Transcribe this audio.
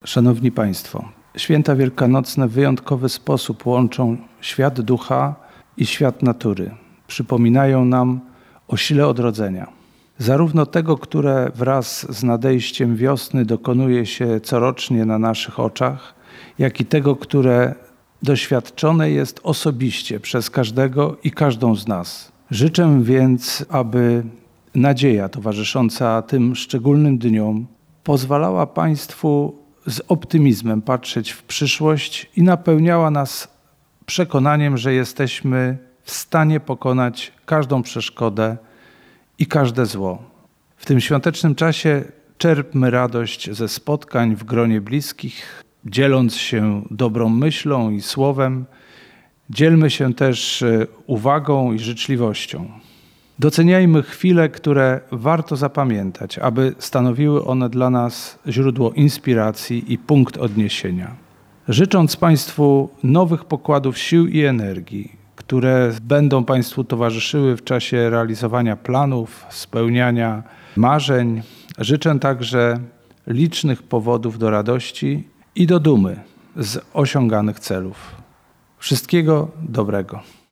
Szanowni Państwo, święta wielkanocne w wyjątkowy sposób łączą świat ducha i świat natury. Przypominają nam o sile odrodzenia. Zarówno tego, które wraz z nadejściem wiosny dokonuje się corocznie na naszych oczach, jak i tego, które doświadczone jest osobiście przez każdego i każdą z nas. Życzę więc, aby nadzieja towarzysząca tym szczególnym dniom pozwalała Państwu z optymizmem patrzeć w przyszłość i napełniała nas przekonaniem, że jesteśmy w stanie pokonać każdą przeszkodę i każde zło. W tym świątecznym czasie czerpmy radość ze spotkań w gronie bliskich, dzieląc się dobrą myślą i słowem. Dzielmy się też uwagą i życzliwością. Doceniajmy chwile, które warto zapamiętać, aby stanowiły one dla nas źródło inspiracji i punkt odniesienia. Życząc Państwu nowych pokładów sił i energii, które będą Państwu towarzyszyły w czasie realizowania planów, spełniania marzeń, życzę także licznych powodów do radości i do dumy z osiąganych celów. Wszystkiego dobrego.